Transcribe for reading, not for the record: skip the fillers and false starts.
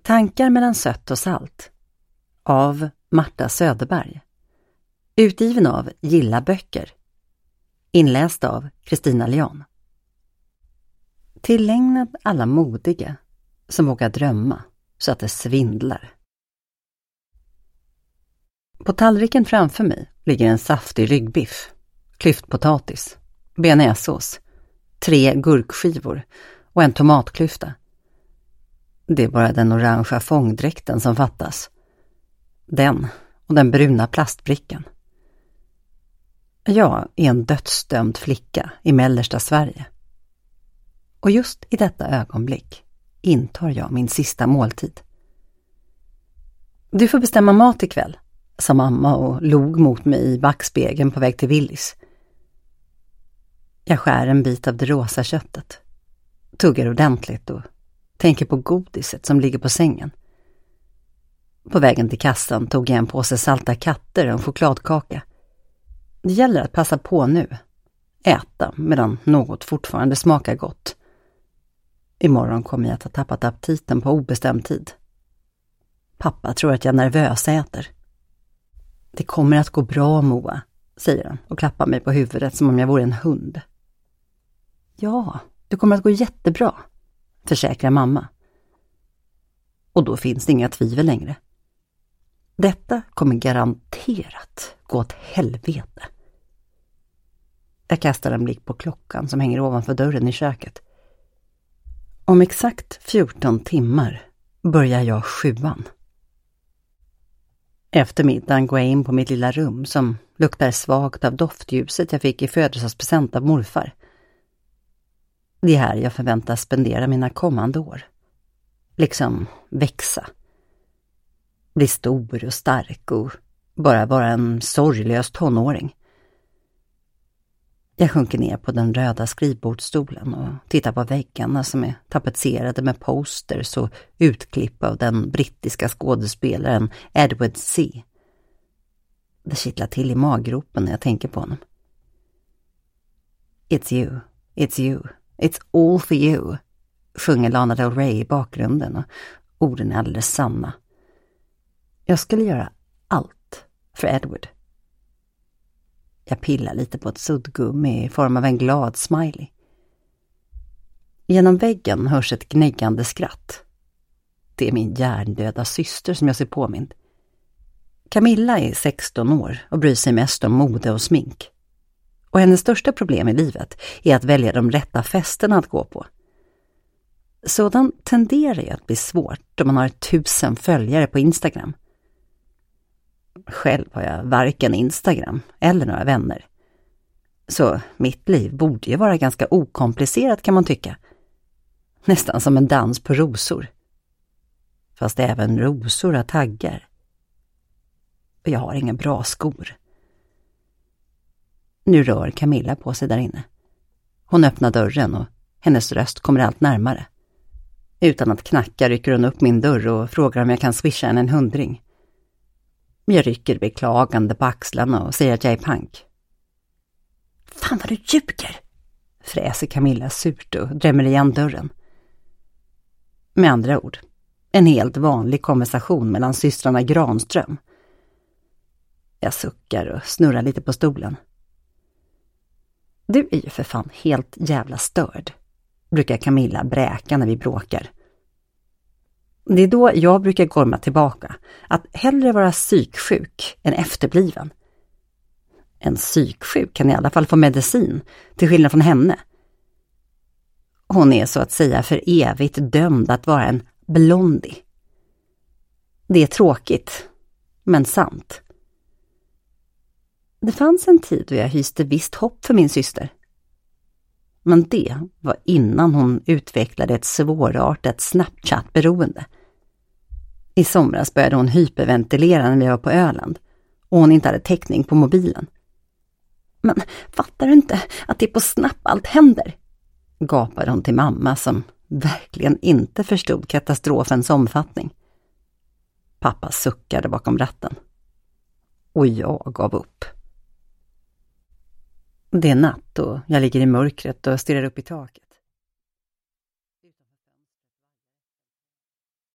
Tankar mellan sött och salt av Marta Söderberg. Utgiven av Gilla böcker. Inläst av Kristina Leon. Tillägnad alla modiga som vågar drömma så att det svindlar. På tallriken framför mig ligger en saftig ryggbiff, klyftpotatis, bearnaisesås, 3 gurkskivor och en tomatklyfta. Det är bara den orangea fångdräkten som fattas. Den och den bruna plastbrickan. Jag är en dödsdömd flicka i mellersta Sverige. Och just i detta ögonblick intar jag min sista måltid. Du får bestämma mat ikväll, sa mamma och log mot mig i backspegeln på väg till Willys. Jag skär en bit av det rosa köttet, tuggar ordentligt och tänker på godiset som ligger på sängen. På vägen till kassan tog jag en påse salta katter och en chokladkaka. Det gäller att passa på nu. Äta medan något fortfarande smakar gott. Imorgon kommer jag att ha tappat aptiten på obestämd tid. Pappa tror att jag nervös äter. Det kommer att gå bra, Moa, säger han och klappar mig på huvudet som om jag vore en hund. Ja, det kommer att gå jättebra, försäkrar mamma. Och då finns det inga tvivel längre. Detta kommer garanterat gå åt helvete. Jag kastar en blick på klockan som hänger ovanför dörren i köket. Om exakt 14 timmar börjar jag 7:an. Efter middagen går jag in på mitt lilla rum som luktar svagt av doftljuset jag fick i födelsedagspresent av morfar. Det är här jag förväntas spendera mina kommande år. Liksom växa. Bli stor och stark och bara vara en sorglös tonåring. Jag sjunker ner på den röda skrivbordsstolen och tittar på väggarna som är tapetserade med posters och utklipp av den brittiska skådespelaren Edward C. Det kittlar till i maggropen när jag tänker på honom. It's you, it's you, it's all for you, sjunger Lana Del Rey i bakgrunden och orden är alldeles sanna. Jag skulle göra allt för Edward. Jag pillar lite på ett suddgummi i form av en glad smiley. Genom väggen hörs ett gnäggande skratt. Det är min hjärndöda syster som jag ser påmind. Camilla är 16 år och bryr sig mest om mode och smink. Och hennes största problem i livet är att välja de rätta festerna att gå på. Sådant tenderar ju att bli svårt om man har 1000 följare på Instagram. Själv har jag varken Instagram eller några vänner. Så mitt liv borde ju vara ganska okomplicerat kan man tycka. Nästan som en dans på rosor. Fast även rosor har taggar. Och jag har inga bra skor. Nu rör Camilla på sig där inne. Hon öppnar dörren och hennes röst kommer allt närmare. Utan att knacka rycker hon upp min dörr och frågar om jag kan swisha en 100. Jag rycker beklagande på axlarna och säger att jag är pank. Fan vad du ljuger, fräser Camilla surt och drämmer igen dörren. Med andra ord, en helt vanlig konversation mellan systrarna Granström. Jag suckar och snurrar lite på stolen. Du är ju för fan helt jävla störd, brukar Camilla bräka när vi bråkar. Det är då jag brukar gorma tillbaka att hellre vara psyksjuk än efterbliven. En psyksjuk kan i alla fall få medicin, till skillnad från henne. Hon är så att säga för evigt dömd att vara en blondie. Det är tråkigt, men sant. Det fanns en tid då jag hyste visst hopp för min syster. Men det var innan hon utvecklade ett svårartat Snapchat-beroende. I somras började hon hyperventilera när vi var på Öland och hon inte hade täckning på mobilen. Men fattar du inte att det är på Snap allt händer? Gapade hon till mamma som verkligen inte förstod katastrofens omfattning. Pappa suckade bakom ratten. Och jag gav upp. Det är natt och jag ligger i mörkret och stirrar upp i taket.